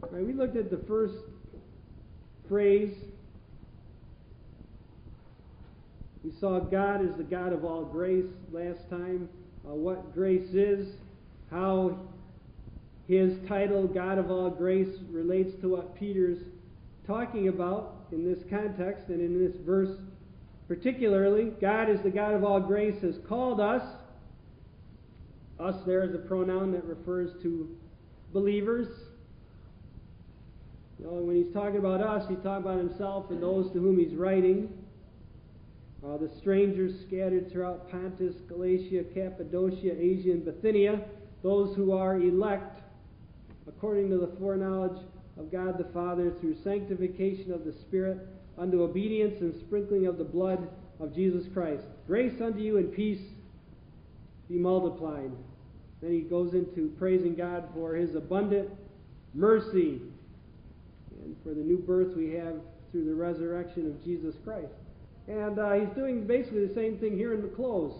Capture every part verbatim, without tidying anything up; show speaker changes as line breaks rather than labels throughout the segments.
Right, we looked at the first phrase. We saw God is the God of all grace last time. Uh, what grace is, how his title, God of all grace, relates to what Peter's talking about in this context and in this verse particularly. God is the God of all grace has called us. Us there is a pronoun that refers to believers. You know, when he's talking about us, he's talking about himself and those to whom he's writing. Uh, the strangers scattered throughout Pontus, Galatia, Cappadocia, Asia, and Bithynia, those who are elect according to the foreknowledge of God the Father through sanctification of the Spirit unto obedience and sprinkling of the blood of Jesus Christ. Grace unto you and peace be multiplied. Then he goes into praising God for his abundant mercy and for the new birth we have through the resurrection of Jesus Christ. And uh, he's doing basically the same thing here in the close.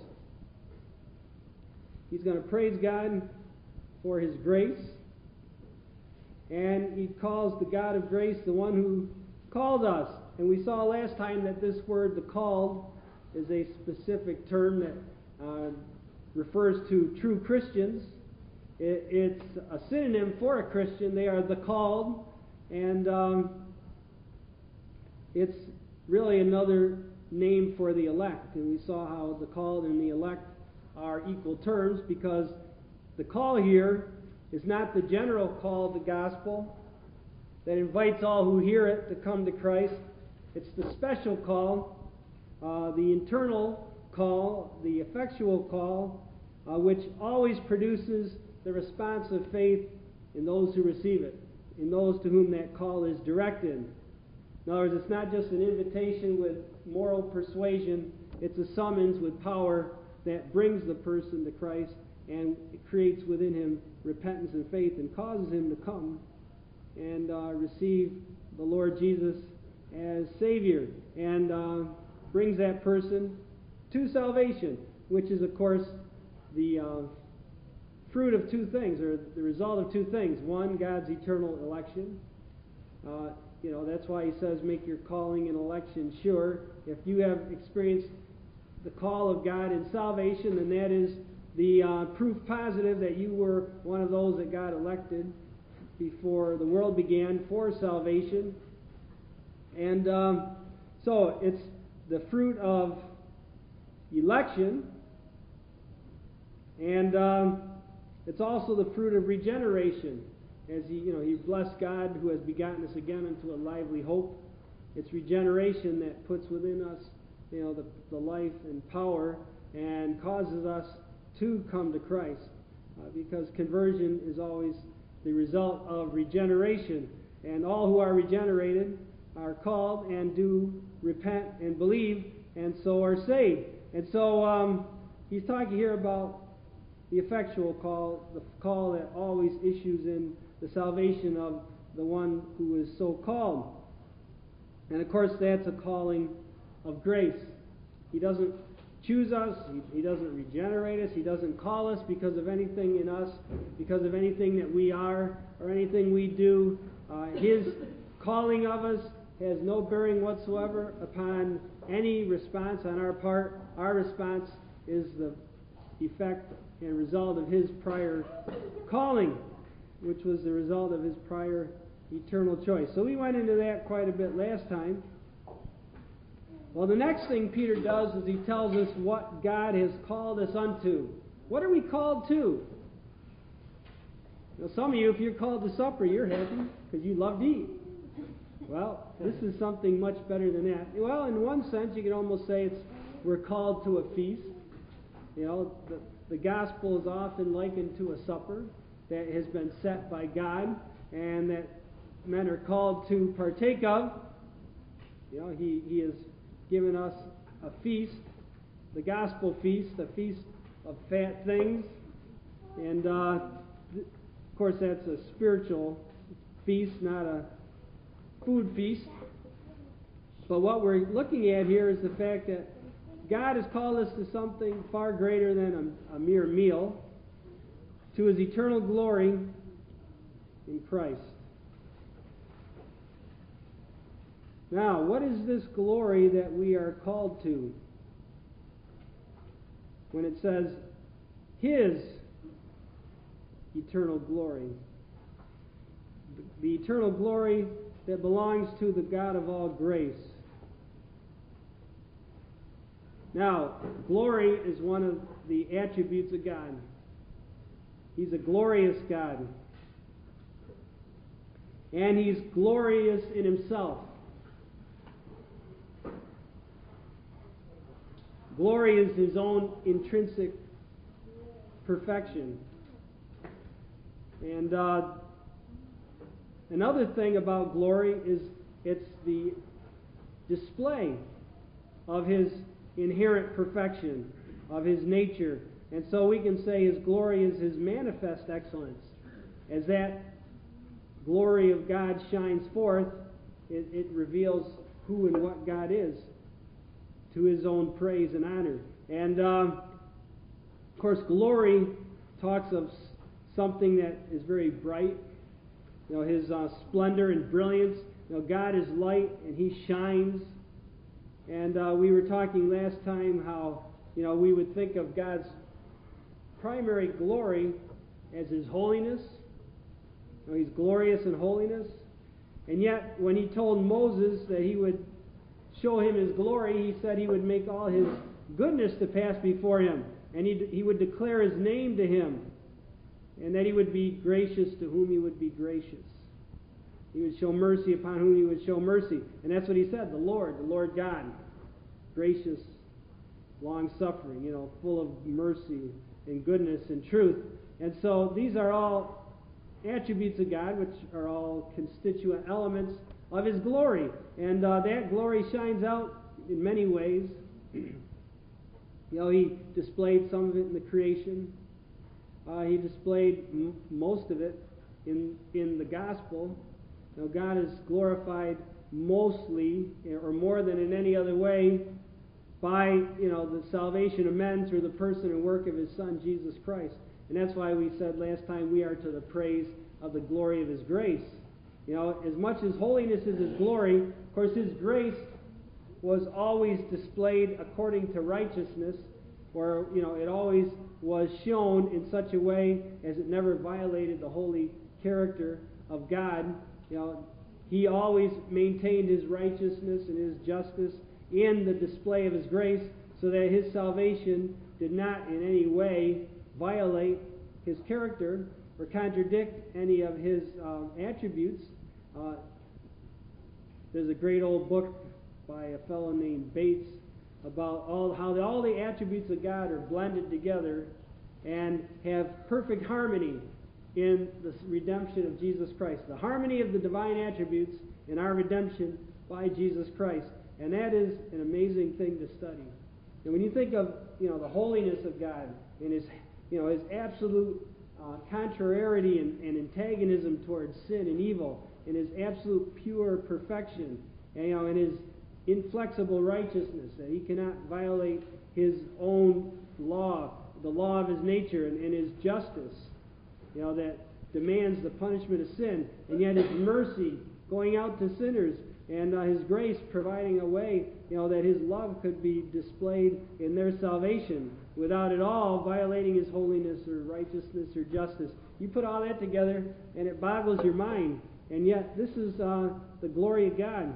He's going to praise God for his grace. And he calls the God of grace the one who called us. And we saw last time that this word, the called, is a specific term that uh, refers to true Christians. It, it's a synonym for a Christian. They are the called. And um, it's really another name for the elect. And we saw how the called and the elect are equal terms, because the call here is not the general call of the gospel that invites all who hear it to come to Christ. It's the special call, uh, the internal call, the effectual call, uh, which always produces the response of faith in those who receive it, in those to whom that call is directed. In other words, it's not just an invitation with moral persuasion, it's a summons with power that brings the person to Christ, and it creates within him repentance and faith and causes him to come and uh, receive the Lord Jesus as Savior, and uh, brings that person to salvation, which is, of course, the uh, fruit of two things, or the result of two things. One, God's eternal election. Uh, you know, that's why he says, make your calling and election sure. If you have experienced the call of God in salvation, then that is the uh, proof positive that you were one of those that God elected before the world began for salvation. And um, so it's the fruit of election, and um, it's also the fruit of regeneration. As he, you know, he blessed God who has begotten us again unto a lively hope. It's regeneration that puts within us, you know, the, the life and power and causes us to come to Christ, uh, because conversion is always the result of regeneration, and all who are regenerated are called and do repent and believe, and so are saved. And so um, he's talking here about the effectual call, the call that always issues in the salvation of the one who is so called. And of course, that's a calling of grace. He doesn't choose us, he, he doesn't regenerate us, he doesn't call us because of anything in us, because of anything that we are or anything we do. Uh, his calling of us has no bearing whatsoever upon any response on our part. Our response is the effect and result of his prior calling, which was the result of his prior eternal choice. So we went into that quite a bit last time. Well, the next thing Peter does is he tells us what God has called us unto. What are we called to? Now, some of you, if you're called to supper, you're happy because you love to eat. Well, this is something much better than that. Well, in one sense, you can almost say it's we're called to a feast. You know, the, the gospel is often likened to a supper that has been set by God and that men are called to partake of. You know, he, he has given us a feast, the gospel feast, a feast of fat things. And, uh, th- of course, that's a spiritual feast, not a food feast. But what we're looking at here is the fact that God has called us to something far greater than a, a mere meal, to his eternal glory in Christ. Now, what is this glory that we are called to? When it says, His eternal glory. The eternal glory that belongs to the God of all grace. Now, glory is one of the attributes of God. He's a glorious God. And He's glorious in Himself. Glory is His own intrinsic perfection. And uh, another thing about glory is it's the display of His inherent perfection, of His nature. And so we can say His glory is His manifest excellence. As that glory of God shines forth, it, it reveals who and what God is to His own praise and honor. And, um, of course, glory talks of something that is very bright. You know, His uh, splendor and brilliance. You know, God is light and He shines. And uh, we were talking last time how, you know, we would think of God's primary glory as His holiness. You know, He's glorious in holiness. And yet, when He told Moses that He would show him His glory, He said He would make all His goodness to pass before him. And he, he would declare His name to him. And that He would be gracious to whom He would be gracious. He would show mercy upon whom He would show mercy. And that's what He said, the Lord, the Lord God. Gracious, long-suffering, you know, full of mercy and goodness and truth. And so these are all attributes of God, which are all constituent elements of His glory. And uh, that glory shines out in many ways. You know, He displayed some of it in the creation. Uh, he displayed m- most of it in in the gospel. You know, God is glorified mostly, or more than in any other way, by, you know, the salvation of men through the person and work of His Son, Jesus Christ. And that's why we said last time we are to the praise of the glory of His grace. You know, as much as holiness is His glory, of course His grace was always displayed according to righteousness, or, you know, it always was shown in such a way as it never violated the holy character of God. You know, He always maintained His righteousness and His justice in the display of His grace, so that His salvation did not in any way violate His character or contradict any of His um, attributes. Uh, there's a great old book by a fellow named Bates about all how the, all the attributes of God are blended together and have perfect harmony in the redemption of Jesus Christ. The harmony of the divine attributes in our redemption by Jesus Christ. And that is an amazing thing to study. And when you think of, you know, the holiness of God and His, you know, His absolute uh, contrariety and, and antagonism towards sin and evil, and His absolute pure perfection, and, you know, and His inflexible righteousness, that He cannot violate His own law, the law of His nature, and, and His justice, you know, that demands the punishment of sin, and yet His mercy going out to sinners, and uh, His grace providing a way, you know, that His love could be displayed in their salvation without at all violating His holiness or righteousness or justice. You put all that together, and it boggles your mind. And yet, this is uh, the glory of God.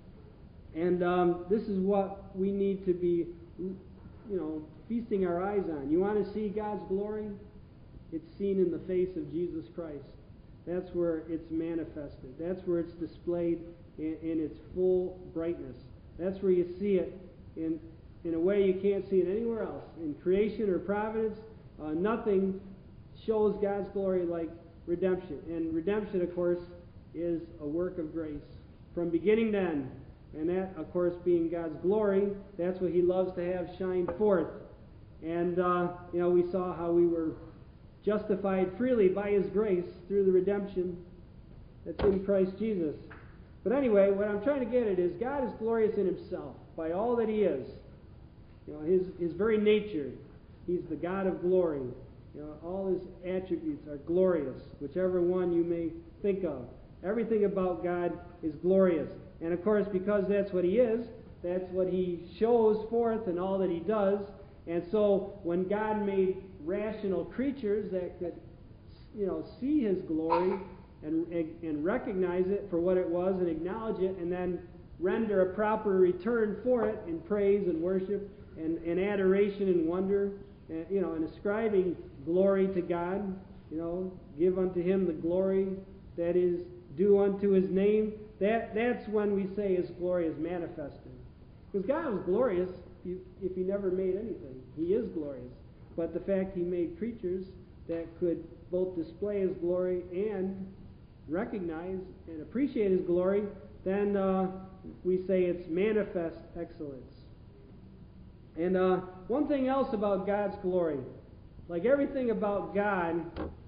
And um, this is what we need to be, you know, feasting our eyes on. You want to see God's glory? It's seen in the face of Jesus Christ. That's where it's manifested. That's where it's displayed in, in its full brightness. That's where you see it in, in a way you can't see it anywhere else. In creation or providence, uh, nothing shows God's glory like redemption. And redemption, of course, is a work of grace from beginning to end. And that, of course, being God's glory, that's what He loves to have shine forth. And, uh, you know, we saw how we were justified freely by His grace through the redemption that's in Christ Jesus. But anyway, what I'm trying to get at is God is glorious in Himself by all that He is. You know, His, His very nature. He's the God of glory. You know, all His attributes are glorious, whichever one you may think of. Everything about God is glorious. And of course, because that's what he is, that's what he shows forth in all that he does. And so when God made rational creatures that could, you know, see his glory and, and, and recognize it for what it was and acknowledge it, and then render a proper return for it in praise and worship and, and adoration and wonder, and, you know, and ascribing glory to God, you know, give unto him the glory that is due unto his name. That that's when we say his glory is manifested. Because God was glorious if he never made anything. He is glorious. But the fact he made creatures that could both display his glory and recognize and appreciate his glory, then uh, we say it's manifest excellence. And uh, one thing else about God's glory, like everything about God,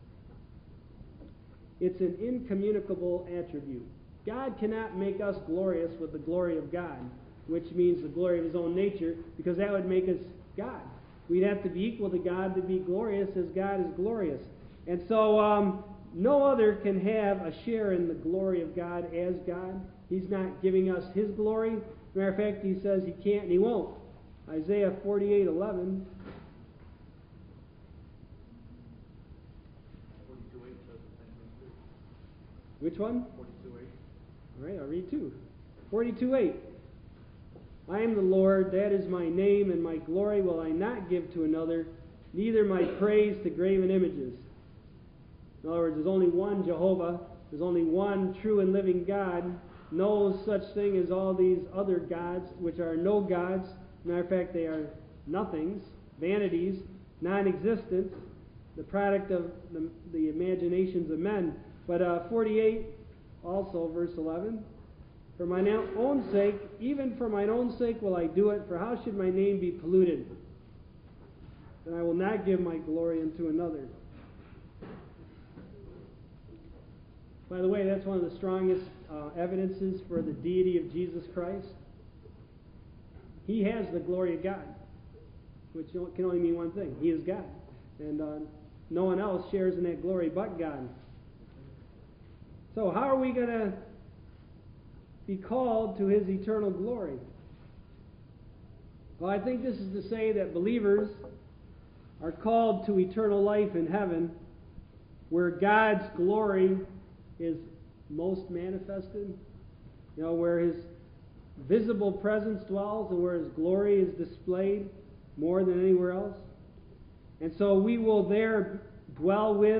it's an incommunicable attribute. God cannot make us glorious with the glory of God, which means the glory of his own nature, because that would make us God. We'd have to be equal to God to be glorious as God is glorious. And so um, no other can have a share in the glory of God as God. He's not giving us his glory. Matter of fact, he says he can't and he won't. Isaiah forty-eight eleven. Which one?
forty-two eight.
All right, I'll read two. forty-two eight. I am the Lord, that is my name, and my glory will I not give to another, neither my praise to graven images. In other words, there's only one Jehovah, there's only one true and living God, no such thing as all these other gods, which are no gods. Matter of fact, they are nothings, vanities, non-existence, the product of the, the imaginations of men. But uh, forty-eight, also verse eleven, for mine own sake, even for mine own sake will I do it, for how should my name be polluted? And I will not give my glory unto another. By the way, that's one of the strongest uh, evidences for the deity of Jesus Christ. He has the glory of God, which can only mean one thing. He is God. And uh, no one else shares in that glory but God. So how are we going to be called to his eternal glory? Well, I think this is to say that believers are called to eternal life in heaven, where God's glory is most manifested, you know, where his visible presence dwells and where his glory is displayed more than anywhere else. And so we will there dwell with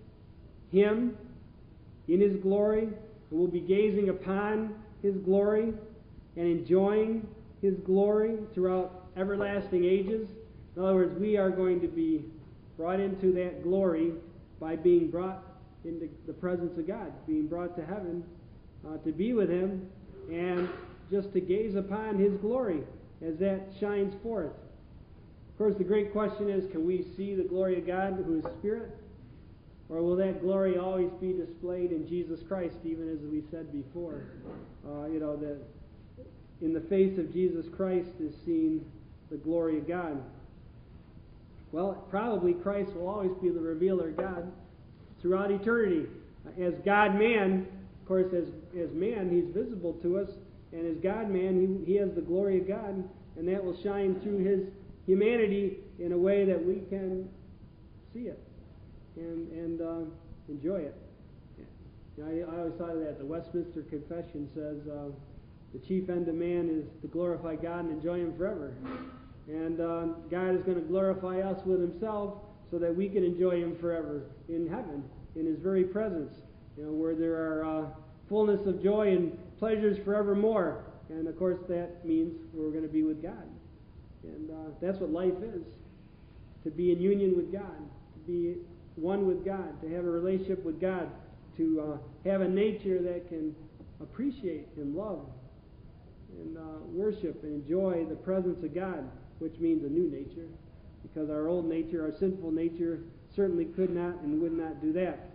him in his glory, and we'll be gazing upon his glory and enjoying his glory throughout everlasting ages. In other words, we are going to be brought into that glory by being brought into the presence of God, being brought to heaven uh, to be with him and just to gaze upon his glory as that shines forth. Of course, the great question is, can we see the glory of God who is Spirit? Or will that glory always be displayed in Jesus Christ, even as we said before? Uh, you know, that in the face of Jesus Christ is seen the glory of God. Well, probably Christ will always be the revealer of God throughout eternity. As God-man, of course, as, as man, he's visible to us. And as God-man, he, he has the glory of God, and that will shine through his humanity in a way that we can see it and, and uh, enjoy it. You know, I, I always thought of that. The Westminster Confession says uh, the chief end of man is to glorify God and enjoy him forever. And uh, God is going to glorify us with himself so that we can enjoy him forever in heaven, in his very presence, you know, where there are uh, fullness of joy and pleasures forevermore. And of course that means we're going to be with God. And uh, that's what life is, to be in union with God, to be one with God, to have a relationship with God, to uh, have a nature that can appreciate and love and uh, worship and enjoy the presence of God, which means a new nature, because our old nature, our sinful nature, certainly could not and would not do that.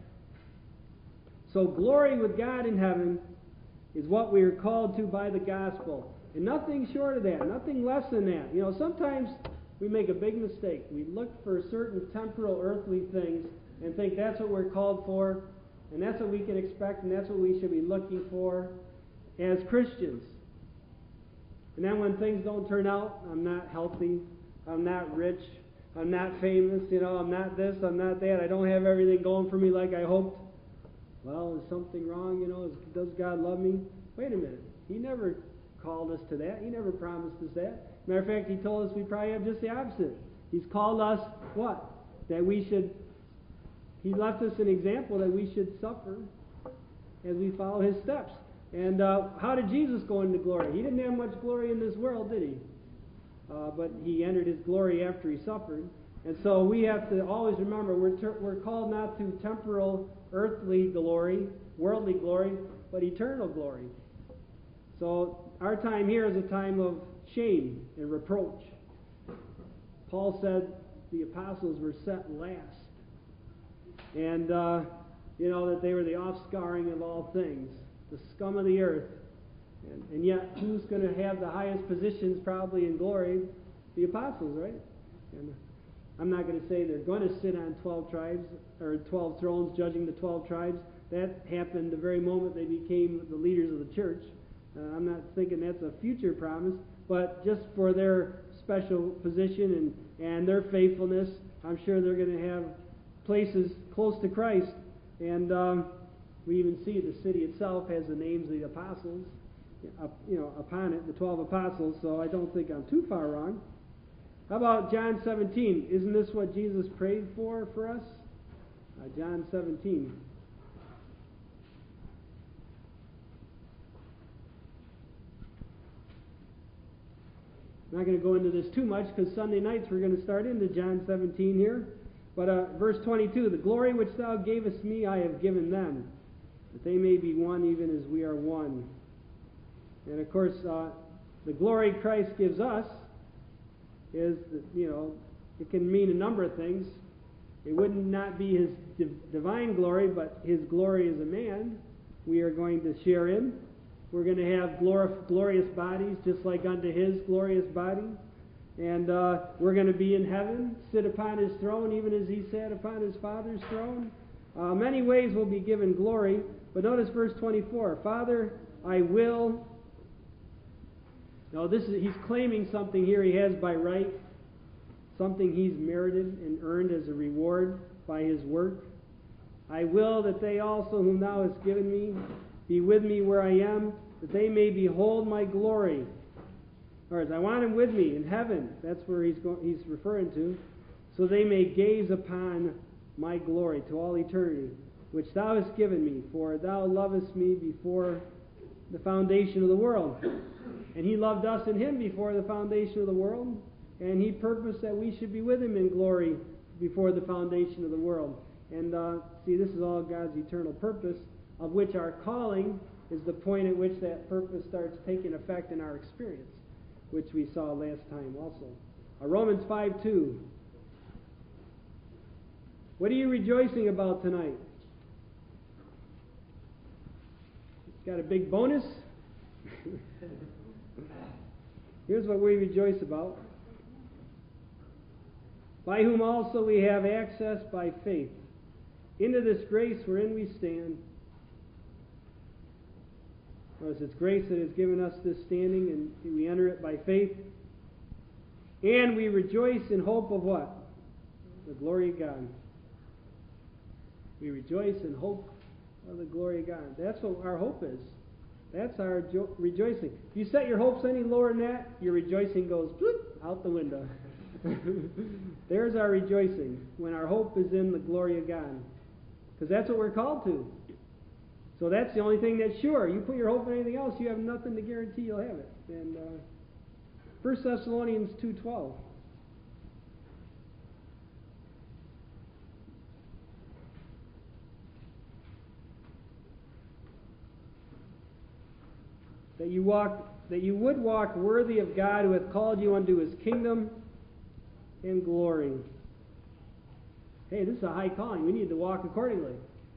So glory with God in heaven is what we are called to by the gospel. And nothing short of that, nothing less than that. You know, sometimes we make a big mistake. We look for certain temporal, earthly things and think that's what we're called for, and that's what we can expect, and that's what we should be looking for. as Christians. And then when things don't turn out, I'm not healthy, I'm not rich, I'm not famous, you know, I'm not this, I'm not that, I don't have everything going for me like I hoped. Well, is something wrong, you know, is, does God love me? Wait a minute, He never called us to that, He never promised us that. Matter of fact, He told us we probably have just the opposite. He's called us, what? That we should, He left us an example that we should suffer as we follow His steps. And uh, how did Jesus go into glory? He didn't have much glory in this world, did He? Uh, but He entered His glory after He suffered. And so we have to always remember, we're, ter- we're called not to temporal, earthly glory, worldly glory, but eternal glory. So our time here is a time of shame and reproach. Paul said the apostles were set last. And, uh, you know, that they were the offscouring of all things, the scum of the earth. And, and yet, who's going to have the highest positions probably in glory? The apostles, right? And I'm not going to say they're going to sit on twelve tribes, or twelve thrones judging the twelve tribes. That happened the very moment they became the leaders of the church. Uh, I'm not thinking that's a future promise, but just for their special position and, and their faithfulness, I'm sure they're going to have places close to Christ. And um, we even see the city itself has the names of the apostles, up, you know, upon it, the twelve apostles, so I don't think I'm too far wrong. How about John seventeen? Isn't this what Jesus prayed for for us? Uh, John seventeen. I'm not going to go into this too much because Sunday nights we're going to start into John seventeen here. But uh, verse twenty-two, the glory which thou gavest me I have given them, that they may be one even as we are one. And of course, uh, the glory Christ gives us is, that, you know, it can mean a number of things. It would not be His div- divine glory, but His glory as a man we are going to share in. We're going to have glor- glorious bodies just like unto His glorious body. And uh, we're going to be in heaven, sit upon His throne, even as He sat upon His Father's throne. Uh, many ways we'll be given glory. But notice verse twenty-four. Father, I will. Now this is, He's claiming something here He has by right. Something He's merited and earned as a reward by His work. I will that they also whom Thou hast given me be with me where I am, that they may behold my glory. Or I want them with me in heaven. That's where he's go- he's referring to. So they may gaze upon my glory to all eternity, which Thou hast given me, for Thou lovest me before the foundation of the world. And He loved us in Him before the foundation of the world, and He purposed that we should be with Him in glory before the foundation of the world. And uh, see, this is all God's eternal purpose, of which our calling is the point at which that purpose starts taking effect in our experience, which we saw last time also. Uh, Romans five two. What are you rejoicing about tonight? It's got a big bonus. Here's what we rejoice about. By whom also we have access by faith into this grace wherein we stand. Notice it's grace that has given us this standing, and we enter it by faith. And we rejoice in hope of what? The glory of God. We rejoice in hope of the glory of God. That's what our hope is. That's our jo- rejoicing. If you set your hopes any lower than that, your rejoicing goes bloop, out the window. There's our rejoicing, when our hope is in the glory of God. Because that's what we're called to. So that's the only thing that's sure. You put your hope in anything else, you have nothing to guarantee you'll have it. And uh, First Thessalonians two twelve. That you walk, that you would walk worthy of God who hath called you unto His kingdom and glory. Hey, this is a high calling. We need to walk accordingly.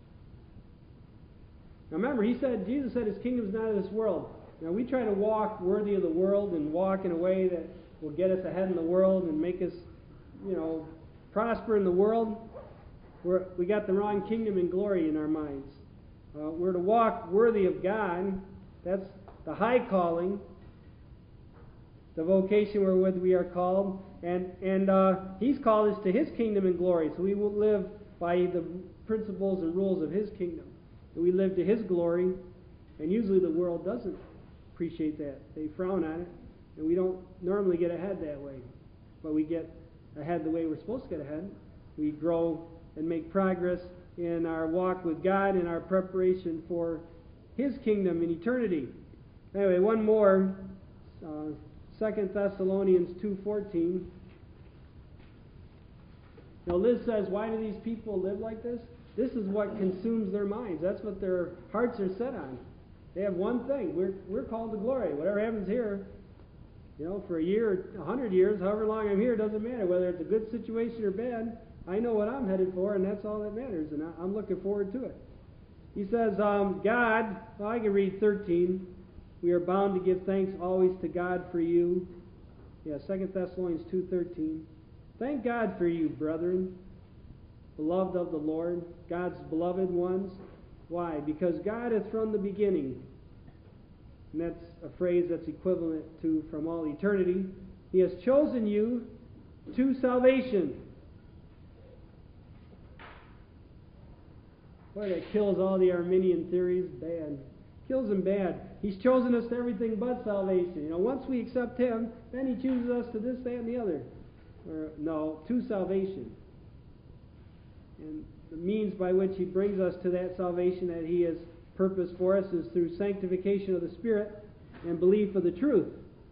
Now remember, he said, Jesus said His kingdom is not of this world. Now we try to walk worthy of the world and walk in a way that will get us ahead in the world and make us, you know, prosper in the world. We're, we got the wrong kingdom and glory in our minds. Uh, we're to walk worthy of God. That's the high calling, the vocation wherewith we are called, and and uh, He's called us to His kingdom and glory. So we will live by the principles and rules of His kingdom. And we live to His glory, and usually the world doesn't appreciate that. They frown on it, and we don't normally get ahead that way. But we get ahead the way we're supposed to get ahead. We grow and make progress in our walk with God and our preparation for His kingdom in eternity. Anyway, one more. Uh, Second Thessalonians two fourteen. Now Liz says, why do these people live like this? This is what consumes their minds. That's what their hearts are set on. They have one thing. We're we're called to glory. Whatever happens here, you know, for a year, a hundred years, however long I'm here, doesn't matter. Whether it's a good situation or bad, I know what I'm headed for, and that's all that matters, and I, I'm looking forward to it. He says, um, God, well, I can read thirteen. We are bound to give thanks always to God for you. Yeah, Second Thessalonians two thirteen. Thank God for you, brethren, beloved of the Lord, God's beloved ones. Why? Because God hath from the beginning, and that's a phrase that's equivalent to from all eternity, He has chosen you to salvation. Boy, that kills all the Arminian theories. Bad. Kills them bad. He's chosen us to everything but salvation. You know, once we accept Him, then He chooses us to this, that, and the other. Or, no, to salvation. And the means by which He brings us to that salvation that He has purposed for us is through sanctification of the Spirit and belief of the truth.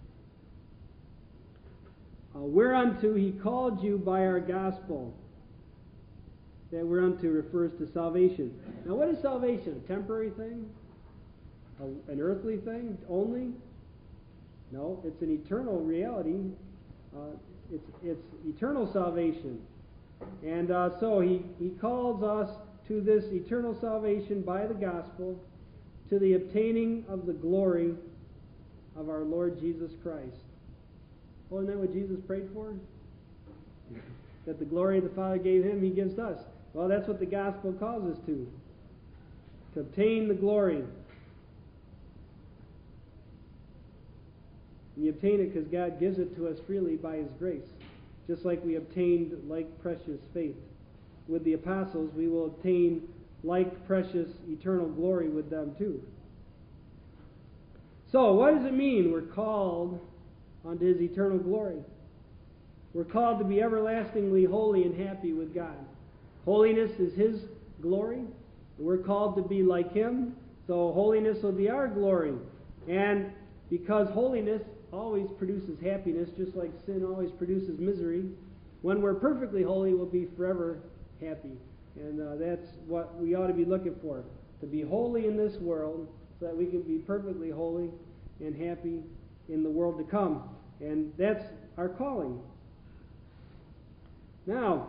Uh, whereunto He called you by our gospel. That whereunto refers to salvation. Now, what is salvation? A temporary thing? A, an earthly thing only? No, it's an eternal reality. Uh, it's it's eternal salvation. And uh, so he, he calls us to this eternal salvation by the gospel, to the obtaining of the glory of our Lord Jesus Christ. Well, isn't that what Jesus prayed for? That the glory the Father gave Him, He gives to us. Well, that's what the gospel calls us to. To obtain the glory. We obtain it because God gives it to us freely by His grace. Just like we obtained like precious faith with the apostles, we will obtain like precious eternal glory with them too. So, what does it mean we're called unto His eternal glory? We're called to be everlastingly holy and happy with God. Holiness is His glory. We're called to be like Him, so holiness will be our glory. And because holiness always produces happiness, just like sin always produces misery, when we're perfectly holy, we'll be forever happy. And uh, that's what we ought to be looking for, to be holy in this world so that we can be perfectly holy and happy in the world to come. And that's our calling. Now,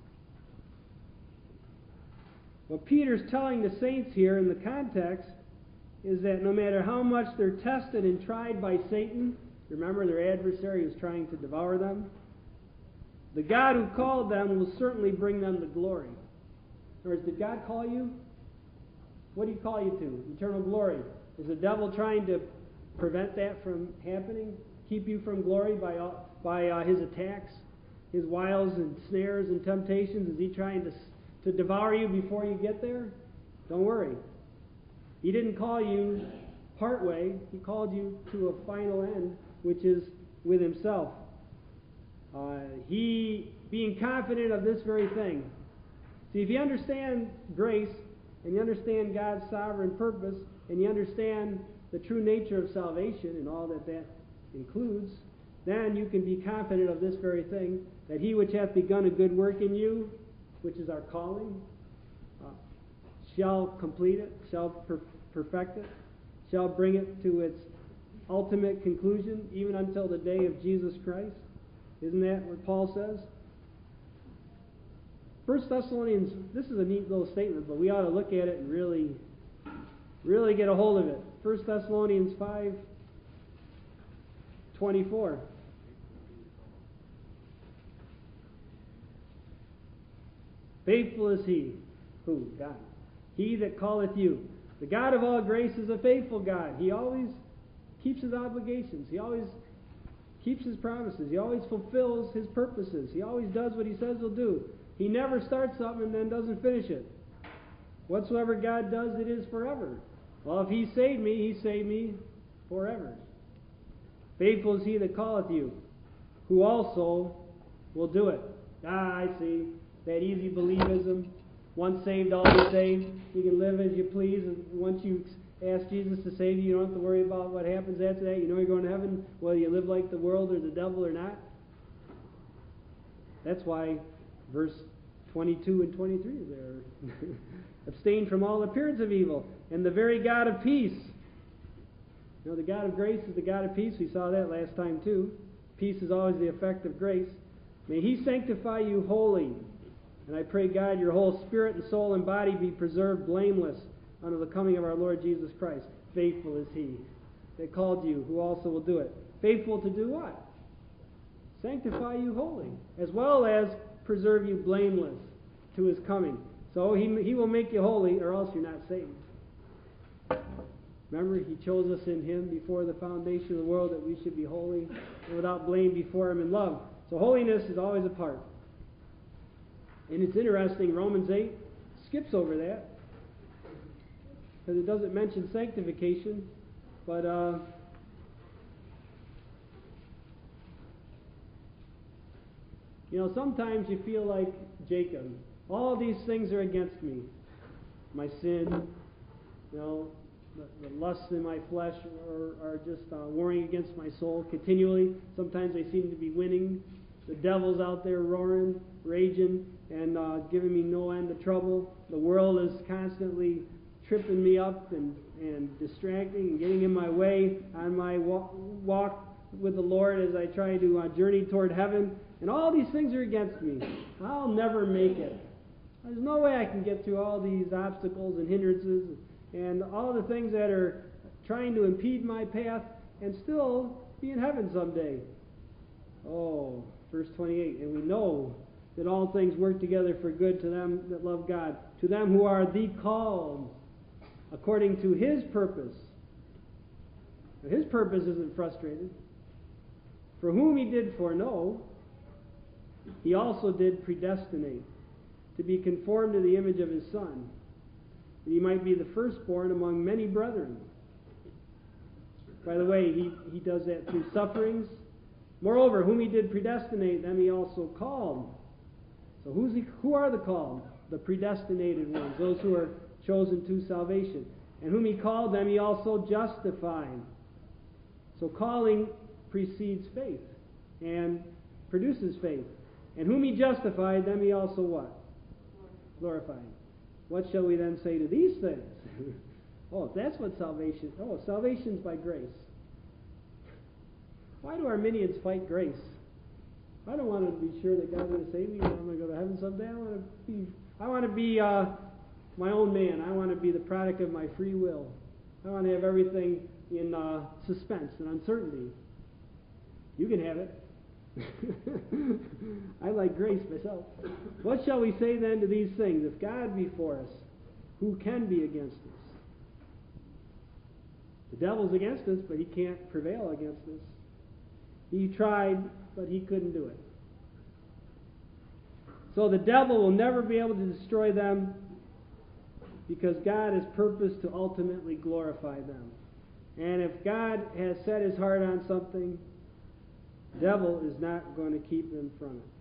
what Peter's telling the saints here in the context is that no matter how much they're tested and tried by Satan, remember their adversary was trying to devour them, the God who called them will certainly bring them to glory. In other words, did God call you? What did He call you to? Eternal glory. Is the devil trying to prevent that from happening? Keep you from glory by, uh, by uh, his attacks, his wiles and snares and temptations? Is he trying to, to devour you before you get there? Don't worry. He didn't call you partway. He called you to a final end, which is with Himself. Uh, he, being confident of this very thing. See, if you understand grace, and you understand God's sovereign purpose, and you understand the true nature of salvation and all that that includes, then you can be confident of this very thing, that He which hath begun a good work in you, which is our calling, uh, shall complete it, shall per- perfect it, shall bring it to its ultimate conclusion, even until the day of Jesus Christ. Isn't that what Paul says? First Thessalonians, this is a neat little statement, but we ought to look at it and really, really get a hold of it. First Thessalonians five twenty-four. Faithful is He. Who? God. He that calleth you. The God of all grace is a faithful God. He always keeps his obligations. He always keeps his promises. He always fulfills his purposes. He always does what he says he'll do. He never starts something and then doesn't finish it. Whatsoever God does, it is forever. Well, if he saved me, he saved me forever. Faithful is he that calleth you, who also will do it. Ah, I see. That easy believism. Once saved, always saved. You can live as you please. And once you ask Jesus to save you, you don't have to worry about what happens after that. You know you're going to heaven, whether you live like the world or the devil or not. That's why verse twenty-two and twenty-three is there. Abstain from all appearance of evil, and the very God of peace. You know, the God of grace is the God of peace. We saw that last time too. Peace is always the effect of grace. May he sanctify you wholly. And I pray, God, your whole spirit and soul and body be preserved blameless unto the coming of our Lord Jesus Christ. Faithful is he that called you, who also will do it. Faithful to do what? Sanctify you wholly, as well as preserve you blameless to his coming. So he, he will make you holy, or else you're not saved. Remember, he chose us in him before the foundation of the world that we should be holy and without blame before him in love. So holiness is always a part. And it's interesting, Romans eight skips over that, because it doesn't mention sanctification, but uh, you know, sometimes you feel like Jacob. All these things are against me. My sin, you know, the, the lusts in my flesh are, are just uh, warring against my soul continually. Sometimes they seem to be winning. The devil's out there roaring, raging, and uh, giving me no end of trouble. The world is constantly tripping me up and, and distracting and getting in my way on my walk, walk with the Lord as I try to uh, journey toward heaven. And all these things are against me. I'll never make it. There's no way I can get through all these obstacles and hindrances and all the things that are trying to impede my path and still be in heaven someday. Oh, verse twenty-eight, and we know that all things work together for good to them that love God, to them who are the called, according to his purpose. Now, his purpose isn't frustrated. For whom he did foreknow, he also did predestinate, to be conformed to the image of his Son, that he might be the firstborn among many brethren. By the way, he, he does that through sufferings. Moreover, whom he did predestinate, them he also called. So who's he, who are the called? The predestinated ones, those who are chosen to salvation. And whom he called, them he also justified. So calling precedes faith and produces faith. And whom he justified, them he also what? Glorified. What shall we then say to these things? Oh, if that's what salvation... Oh, salvation's by grace. Why do Arminians fight grace? I don't want to be sure that God's going to save me and I'm going to go to heaven someday. I want to be, I want to be uh, my own man. I want to be the product of my free will. I want to have everything in uh, suspense and uncertainty. You can have it. I like grace myself. What shall we say then to these things? If God be for us, who can be against us? The devil's against us, but he can't prevail against us. He tried, but he couldn't do it. So the devil will never be able to destroy them, because God has purposed to ultimately glorify them. And if God has set his heart on something, the devil is not going to keep them from it.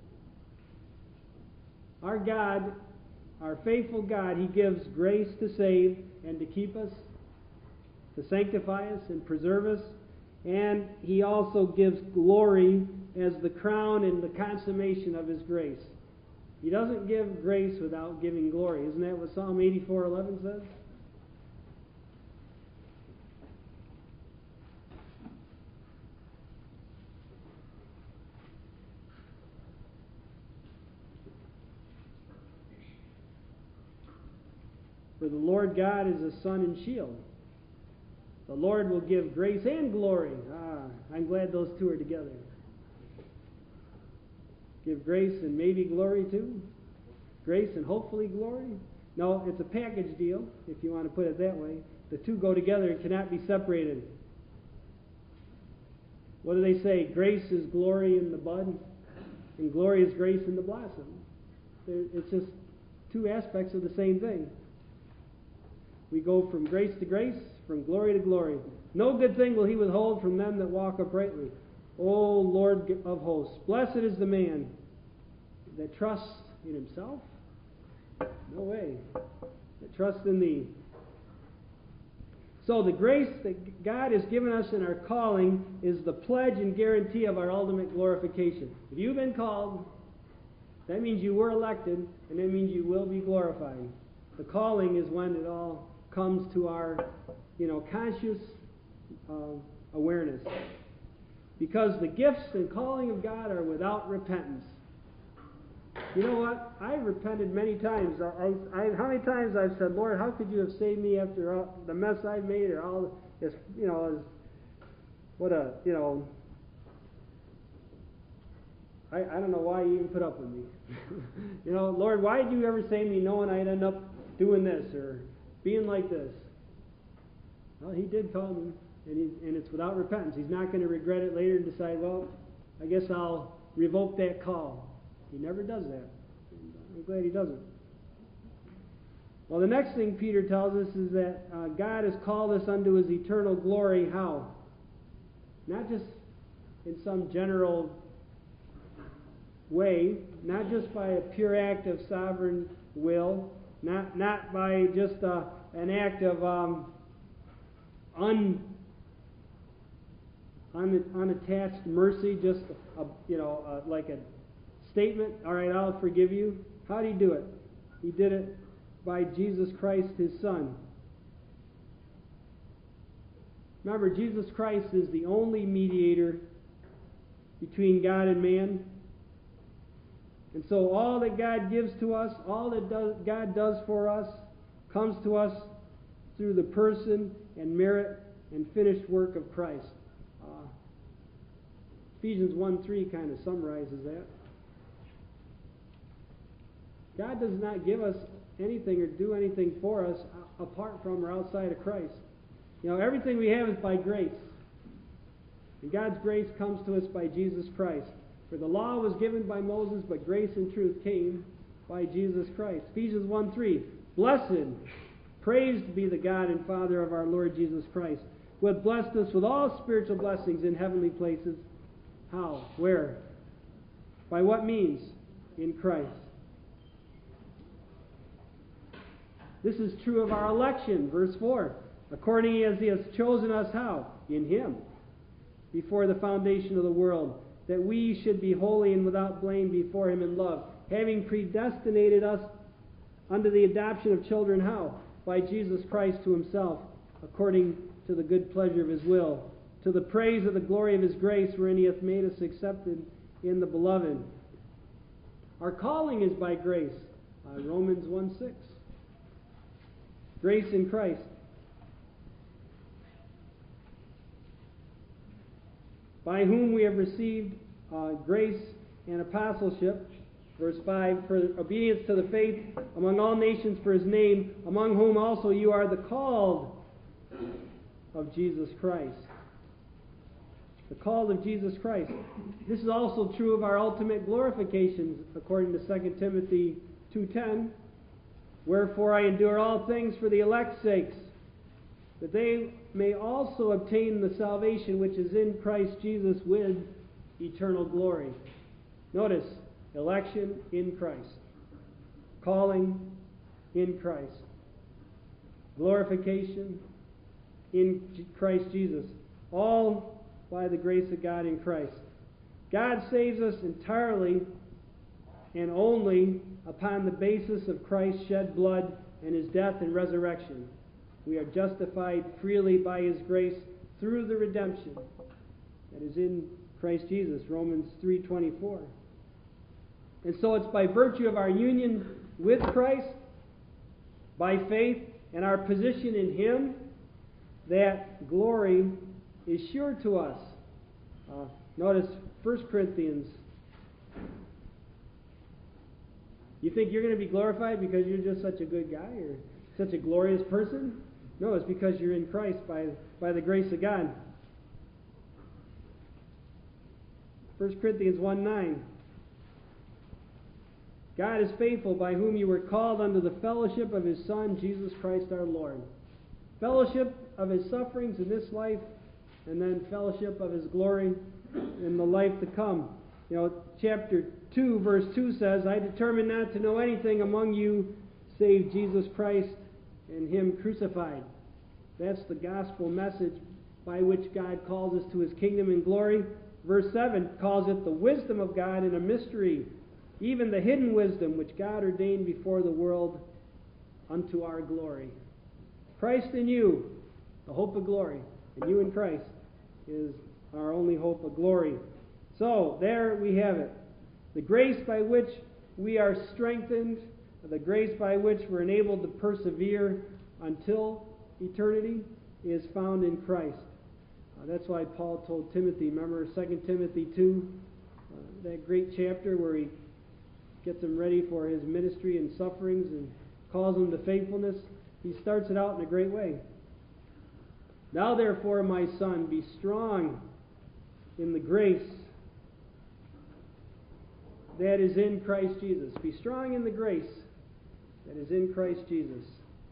Our God, our faithful God, he gives grace to save and to keep us, to sanctify us and preserve us. And he also gives glory as the crown and the consummation of his grace. He doesn't give grace without giving glory. Isn't that what Psalm eighty-four eleven says? For the Lord God is a sun and shield. The Lord will give grace and glory. Ah, I'm glad those two are together. Give grace and maybe glory too. Grace and hopefully glory. No, it's a package deal, if you want to put it that way. The two go together and cannot be separated. What do they say? Grace is glory in the bud, and glory is grace in the blossom. It's just two aspects of the same thing. We go from grace to grace, from glory to glory. No good thing will he withhold from them that walk uprightly. O Lord of hosts, blessed is the man that trusts in himself. No way. That trusts in thee. So the grace that God has given us in our calling is the pledge and guarantee of our ultimate glorification. If you've been called, that means you were elected, and that means you will be glorified. The calling is when it all comes to our, you know, conscious uh, awareness. Because the gifts and calling of God are without repentance. You know what? I repented many times. I, I, how many times I've said, Lord, how could you have saved me after all the mess I've made, or all this, you know, as, what a, you know, I, I don't know why you even put up with me. You know, Lord, why did you ever save me knowing I'd end up doing this or being like this? Well, he did call me, and, he, and it's without repentance. He's not going to regret it later and decide, well, I guess I'll revoke that call. He never does that. I'm glad he doesn't. Well, the next thing Peter tells us is that uh, God has called us unto his eternal glory. How? Not just in some general way, not just by a pure act of sovereign will, not not by just uh, an act of um, un, un unattached mercy, just a, you know uh, like a statement. All right, I'll forgive you. How did he do it? He did it by Jesus Christ, his Son. Remember, Jesus Christ is the only mediator between God and man. And so all that God gives to us, all that does, God does for us, comes to us through the person and merit and finished work of Christ. Uh, Ephesians one three kind of summarizes that. God does not give us anything or do anything for us apart from or outside of Christ. You know, everything we have is by grace. And God's grace comes to us by Jesus Christ. For the law was given by Moses, but grace and truth came by Jesus Christ. Ephesians one three. Blessed, praised be the God and Father of our Lord Jesus Christ, who hath blessed us with all spiritual blessings in heavenly places. How? Where? By what means? In Christ. This is true of our election, verse four. According as he has chosen us, how? In him, before the foundation of the world, that we should be holy and without blame before him in love, having predestinated us unto the adoption of children, how? By Jesus Christ to himself, according to the good pleasure of his will, to the praise of the glory of his grace, wherein he hath made us accepted in the beloved. Our calling is by grace. Uh, Romans one six. Grace in Christ. By whom we have received uh, grace and apostleship, verse five, for obedience to the faith among all nations for his name, among whom also you are the called of Jesus Christ. The called of Jesus Christ. This is also true of our ultimate glorifications, according to Second Timothy two ten. Wherefore I endure all things for the elect's sakes, that they may also obtain the salvation which is in Christ Jesus with eternal glory. Notice, election in Christ. Calling in Christ. Glorification in Christ Jesus. All by the grace of God in Christ. God saves us entirely and only upon the basis of Christ's shed blood and his death and resurrection. We are justified freely by his grace through the redemption that is in Christ Jesus, Romans three twenty-four. And so it's by virtue of our union with Christ, by faith and our position in him, that glory is sure to us. Uh, notice First Corinthians. You think you're going to be glorified because you're just such a good guy or such a glorious person? No, it's because you're in Christ by, by the grace of God. First Corinthians one nine. God is faithful, by whom you were called unto the fellowship of His Son, Jesus Christ our Lord. Fellowship of His sufferings in this life, and then fellowship of His glory in the life to come. You know, chapter two, verse two says, I determined not to know anything among you save Jesus Christ and Him crucified. That's the gospel message by which God calls us to His kingdom and glory. Verse seven calls it the wisdom of God in a mystery, even the hidden wisdom which God ordained before the world unto our glory. Christ in you, the hope of glory. And you in Christ is our only hope of glory. So, there we have it. The grace by which we are strengthened, the grace by which we're enabled to persevere until eternity, is found in Christ. Uh, that's why Paul told Timothy, remember Second Timothy two, uh, that great chapter where he gets him ready for his ministry and sufferings and calls him to faithfulness. He starts it out in a great way. Now therefore, my son, be strong in the grace that is in Christ Jesus. Be strong in the grace that is in Christ Jesus.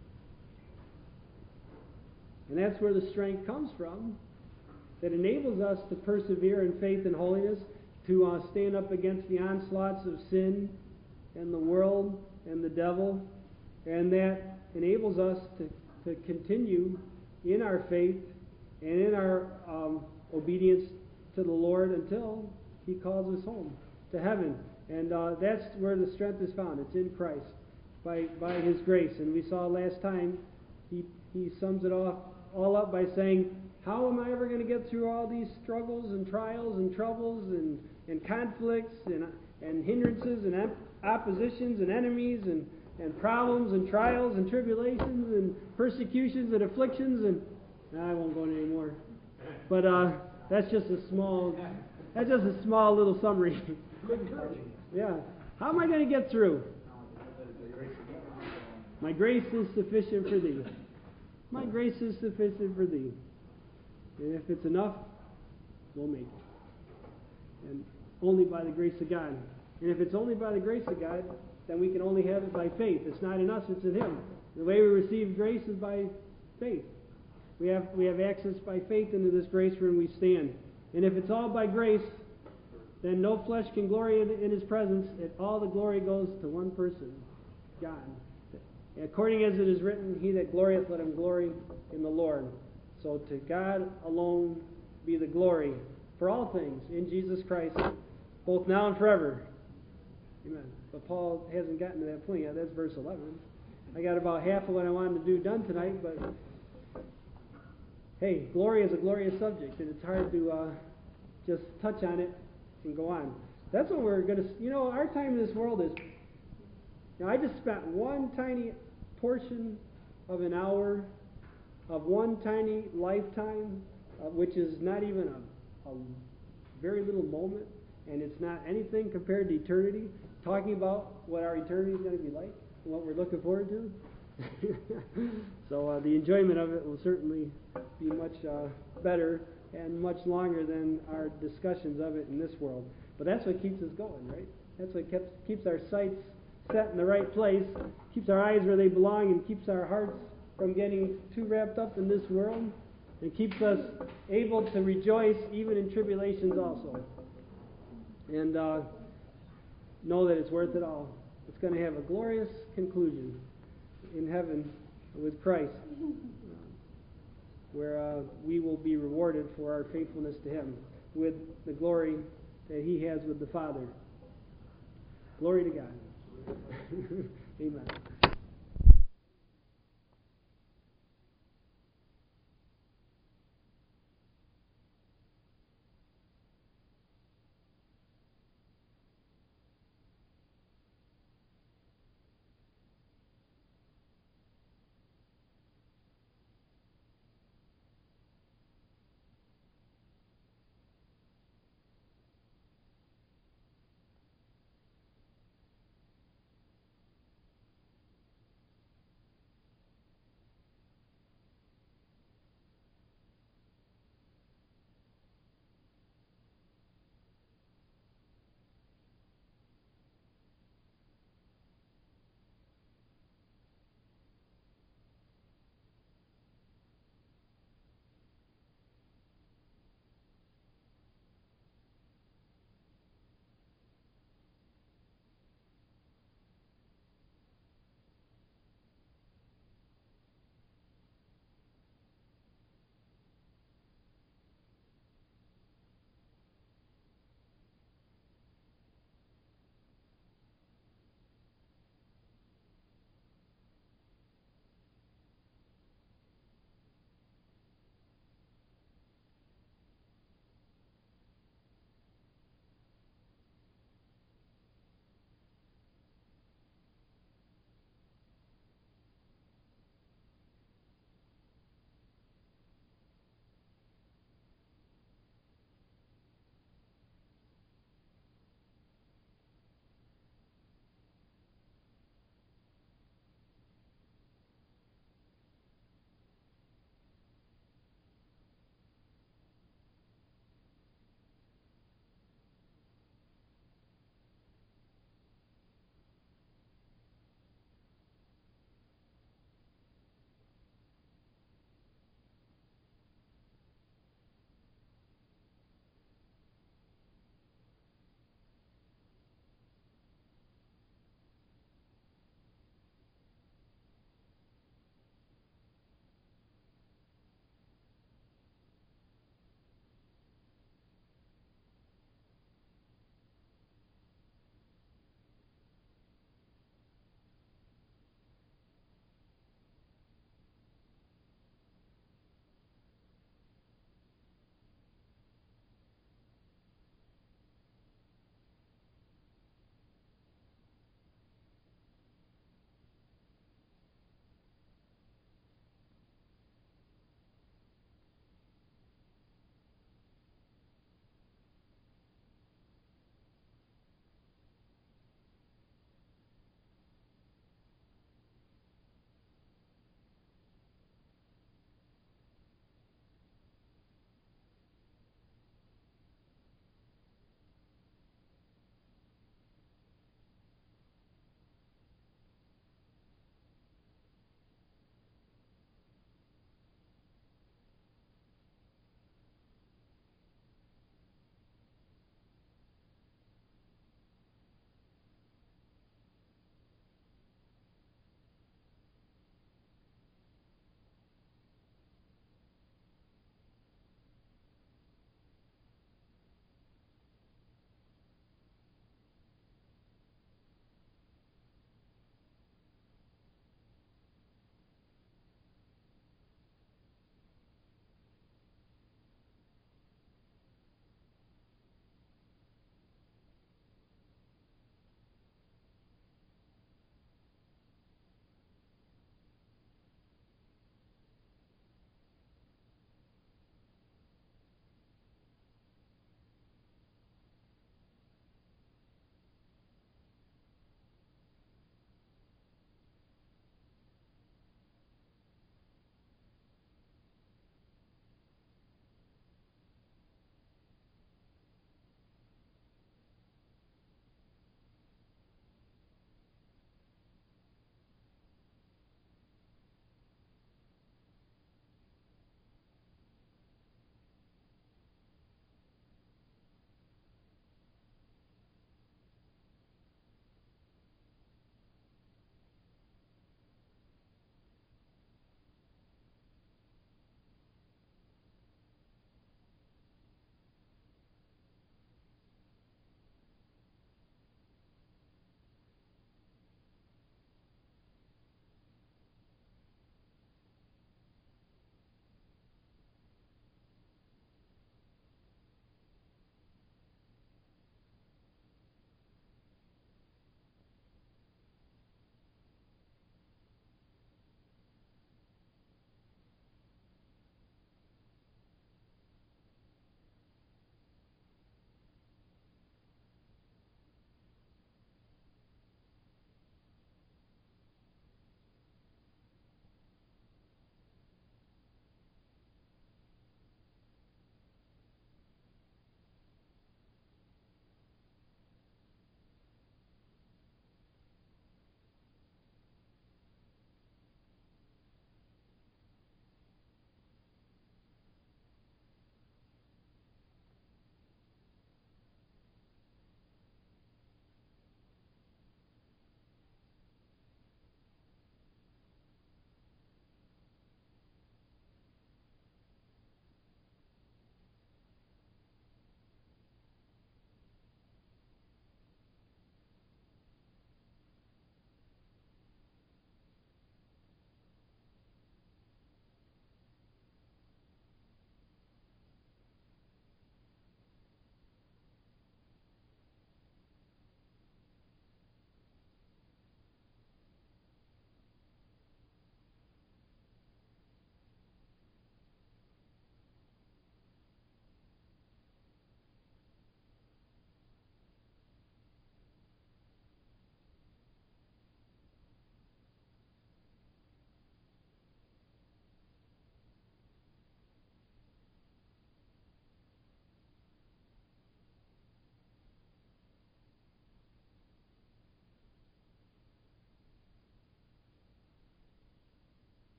And that's where the strength comes from, that enables us to persevere in faith and holiness, to uh, stand up against the onslaughts of sin and the world and the devil, and that enables us to, to continue in our faith and in our um, obedience to the Lord until He calls us home to heaven. And uh, that's where the strength is found. It's in Christ, by by His grace. And we saw last time, he, he sums it off all up by saying, how am I ever going to get through all these struggles and trials and troubles and, and conflicts and, and hindrances and op- oppositions and enemies and, and problems and trials and tribulations and persecutions and afflictions? And I won't go into any more. But uh, that's just a small, that's just a small little summary. Yeah. How am I going to get through? My grace is sufficient for thee. My grace is sufficient for thee. And if it's enough, we'll make it. And only by the grace of God. And if it's only by the grace of God, then we can only have it by faith. It's not in us, it's in Him. The way we receive grace is by faith. We have we have access by faith into this grace wherein we stand. And if it's all by grace, then no flesh can glory in, in His presence. And all the glory goes to one person, God. According as it is written, he that glorieth, let him glory in the Lord. So to God alone be the glory for all things in Jesus Christ, both now and forever. Amen. But Paul hasn't gotten to that point yet. That's verse eleven. I got about half of what I wanted to do done tonight, but hey, glory is a glorious subject, and it's hard to uh, just touch on it and go on. That's what we're going to, you know, our time in this world is, you know, I just spent one tiny portion of an hour of one tiny lifetime, uh, which is not even a, a very little moment, and it's not anything compared to eternity, talking about what our eternity is going to be like and what we're looking forward to. So uh, the enjoyment of it will certainly be much uh, better and much longer than our discussions of it in this world. But that's what keeps us going, right? That's what keeps, keeps our sights set in the right place, keeps our eyes where they belong, and keeps our hearts from getting too wrapped up in this world, and keeps us able to rejoice even in tribulations also. And uh, know that it's worth it all. It's going to have a glorious conclusion in heaven with Christ, uh, where uh, we will be rewarded for our faithfulness to Him with the glory that He has with the Father. Glory to God.